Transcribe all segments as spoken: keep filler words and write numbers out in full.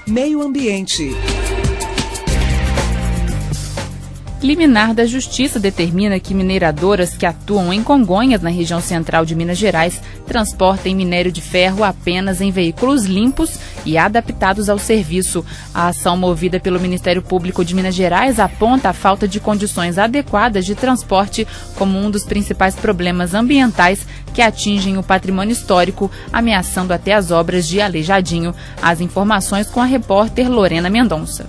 Meio Ambiente. Liminar da Justiça determina que mineradoras que atuam em Congonhas, na região central de Minas Gerais, transportem minério de ferro apenas em veículos limpos e adaptados ao serviço. A ação movida pelo Ministério Público de Minas Gerais aponta a falta de condições adequadas de transporte como um dos principais problemas ambientais que atingem o patrimônio histórico, ameaçando até as obras de Aleijadinho. As informações com a repórter Lorena Mendonça.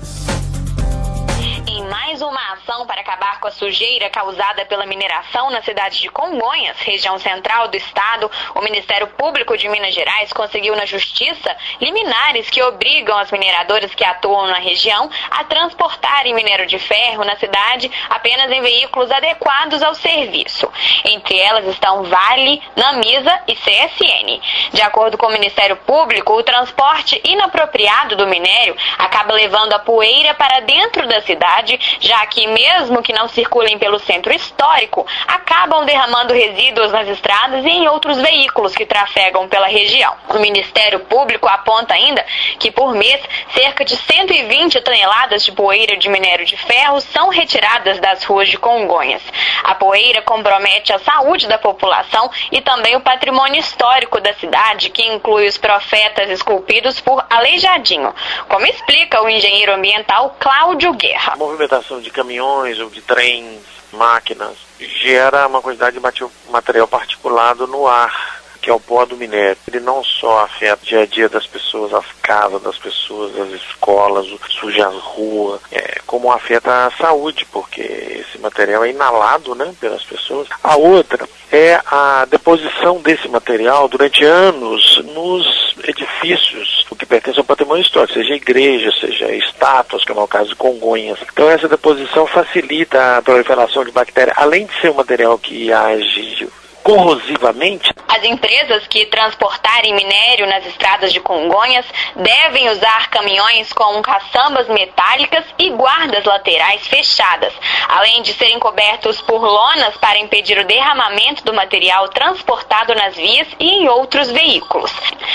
Mais uma ação para acabar com a sujeira causada pela mineração na cidade de Congonhas, região central do estado, o Ministério Público de Minas Gerais conseguiu na Justiça liminares que obrigam as mineradoras que atuam na região a transportarem minério de ferro na cidade apenas em veículos adequados ao serviço. Entre elas estão Vale, Namisa e C S N. De acordo com o Ministério Público, o transporte inapropriado do minério acaba levando a poeira para dentro da cidade, já que, mesmo que não circulem pelo centro histórico, acabam derramando resíduos nas estradas e em outros veículos que trafegam pela região. O Ministério Público aponta ainda que, por mês, cerca de cento e vinte toneladas de poeira de minério de ferro são retiradas das ruas de Congonhas. A poeira compromete a saúde da população e também o patrimônio histórico da cidade, que inclui os profetas esculpidos por Aleijadinho, como explica o engenheiro ambiental Cláudio Guerra. A movimentação de caminhões ou de trens, máquinas, gera uma quantidade de material particulado no ar, que é o pó do minério. Ele não só afeta o dia a dia das pessoas, as casas das pessoas, as escolas, suja as ruas, é, como afeta a saúde, porque esse material é inalado, né, pelas pessoas. A outra é a deposição desse material durante anos nos edifícios, o que pertence ao patrimônio histórico, seja igreja, seja estátuas, que é o caso de Congonhas. Então essa deposição facilita a proliferação de bactérias, além de ser um material que age corrosivamente. As empresas que transportarem minério nas estradas de Congonhas devem usar caminhões com caçambas metálicas e guardas laterais fechadas, além de serem cobertos por lonas para impedir o derramamento do material transportado nas vias e em outros veículos.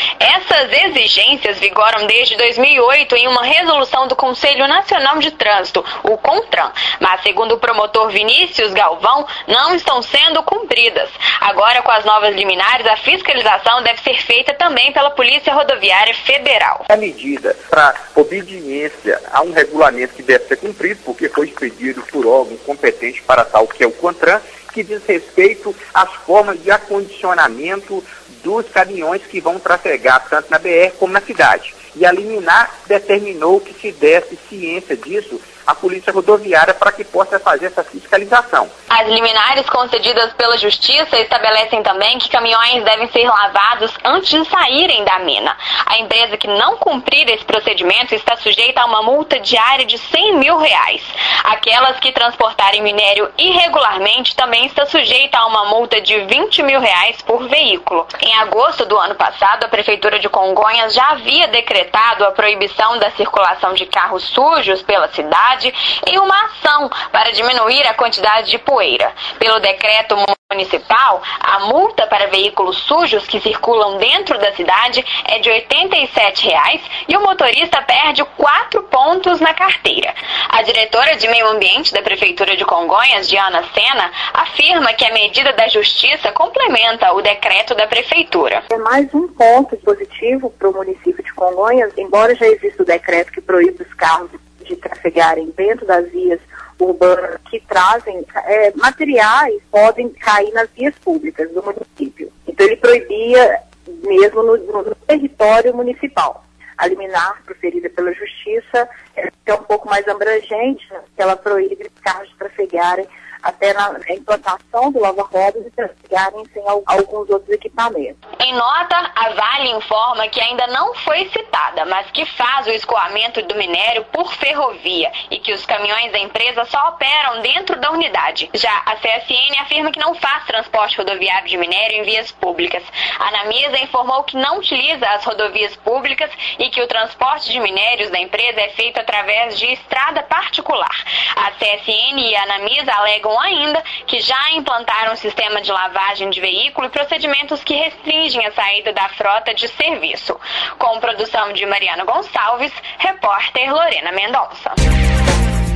Essas exigências vigoram desde dois mil e oito em uma resolução do Conselho Nacional de Trânsito, o CONTRAN, mas, segundo o promotor Vinícius Galvão, não estão sendo cumpridas. Agora, com as novas liminares, a fiscalização deve ser feita também pela Polícia Rodoviária Federal. A medida para obediência a um regulamento que deve ser cumprido, porque foi expedido por órgão competente para tal, que é o CONTRAN, que diz respeito às formas de acondicionamento dos caminhões que vão trafegar tanto na B R como na cidade. E a liminar determinou que se desse ciência disso à Polícia Rodoviária para que possa fazer essa fiscalização. As liminares concedidas pela Justiça estabelecem também que caminhões devem ser lavados antes de saírem da mina. A empresa que não cumprir esse procedimento está sujeita a uma multa diária de cem mil reais. Aquelas que transportarem minério irregularmente também está sujeita a uma multa de vinte mil reais por veículo. Em agosto do ano passado, a Prefeitura de Congonhas já havia decretado a proibição da circulação de carros sujos pela cidade em uma ação para diminuir a quantidade de poeira. Pelo decreto municipal, a multa para veículos sujos que circulam dentro da cidade é de oitenta e sete reais e o motorista perde quatro pontos na carteira. A diretora de Meio Ambiente da Prefeitura de Congonhas, Diana Sena, afirma que a medida da Justiça complementa o decreto da Prefeitura. É mais um ponto positivo para o município de Congonhas, embora já exista o decreto que proíbe os carros de trafegarem dentro das vias urbanas que trazem é, materiais, podem cair nas vias públicas do município. Então ele proibia mesmo no, no território municipal. A liminar proferida pela Justiça é um pouco mais abrangente, né, que ela proíbe os carros de trafegarem até na implantação do lava-rodas e trafegarem sem alguns outros equipamentos. Em nota, a Vale informa que ainda não foi citada, mas que faz o escoamento do minério por ferrovia e que os caminhões da empresa só operam dentro da unidade. Já a C S N afirma que não faz transporte rodoviário de minério em vias públicas. A Anamisa informou que não utiliza as rodovias públicas e que o transporte de minérios da empresa é feito através de estrada particular. A C S N e a Anamisa alegam pontuam ainda que já implantaram um sistema de lavagem de veículo e procedimentos que restringem a saída da frota de serviço. Com produção de Mariana Gonçalves, repórter Lorena Mendonça.